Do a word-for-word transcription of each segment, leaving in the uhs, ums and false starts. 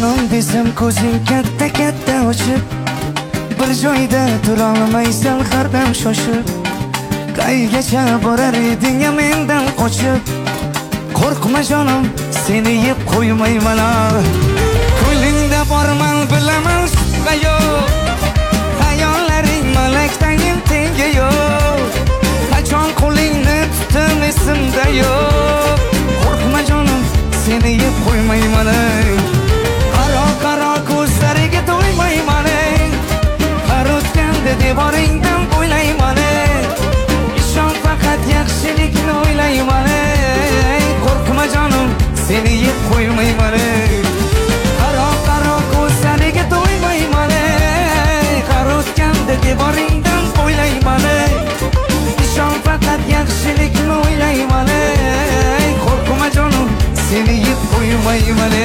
jonim desam ko'zing katta katta ochib, bir joyda tura olmaysan hardam shoshib. Qaygacha borar eding mendan qochib, qo'rqma jonim seni yeb qo'ymayman. Ko'lingda borman bilaman shubha yo'q, hayollaring malakdagin tengi yo'q. Qachon qo'lingni tutdim esimda yo'q. Qo'rqma jonim seni yeb qo'ymayman. Qaro qaro ko'zlariga to'ymayman. Har o'tganda devoringdan bo'ylayman. Ishon faqat yaxshilikni o'ylayman. Qo'rqma jonim seni yeb qo'ymayman. Qaro qaro ko'zlariga to'ymayman. Har o'tganda devoringdan bo'ylayman. Ishon faqat yaxshilikni o'ylayman. Qo'rqma jonim seni yeb qo'ymayman.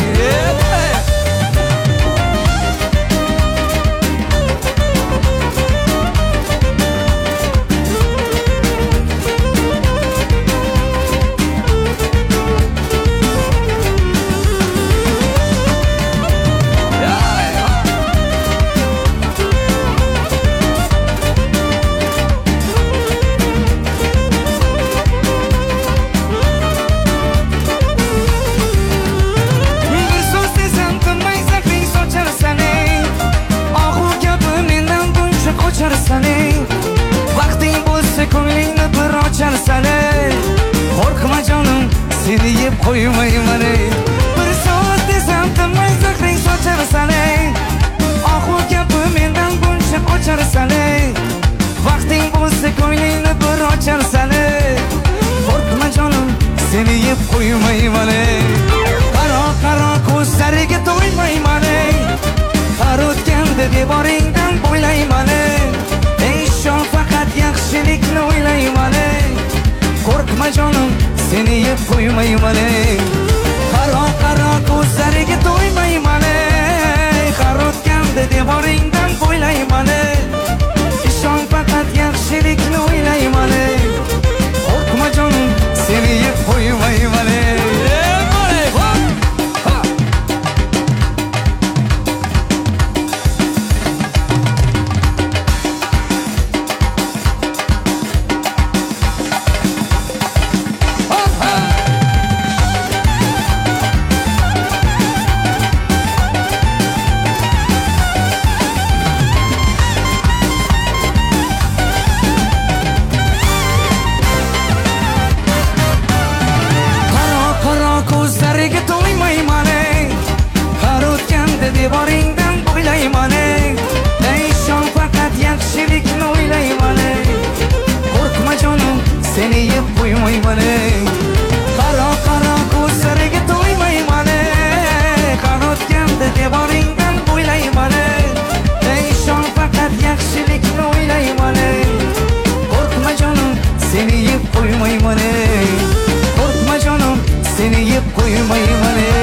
Vaqting bo'lsa ko'nglingni bir ocharsan. Qo'rqma jonim seni yeb qo'ymayman. Bir soat desam tinmay zahring socharsan. Oxu gapi mendan buncha qocharsan. Vaqting bo'lsa ko'nglingni bir ocharsan. Qo'rqma jonim seni yeb qo'ymayman. Qaro qaro ko'zlariga to'ymayman. Har o'tganda devoringdan bo'ylayman. Ishon faqat yaxshilikni o'ylayman. Qo'rqma jonim seni yeb qo'ymayman. Qaro qaro ko'zlariga to'ymayman. Har o'tganda devoringdan bo'ylayman. Ishon faqat yaxshilikni o'ylayman. Qo'rqma jonim seni yeb qo'ymayman. Devoringdan bo'ylayman. Ishon faqat yaxshilikni o'ylayman. Qo'rqma jonim seni yeb qo'ymayman. Qaro qaro ko'zlariga to'ymayman. Qon o'tganda devoringdan bo'ylayman. Ishon faqat yaxshilikni o'ylayman. Qo'rqma jonim seni yeb qo'ymayman. Qo'rqma jonim seni yeb qo'ymayman.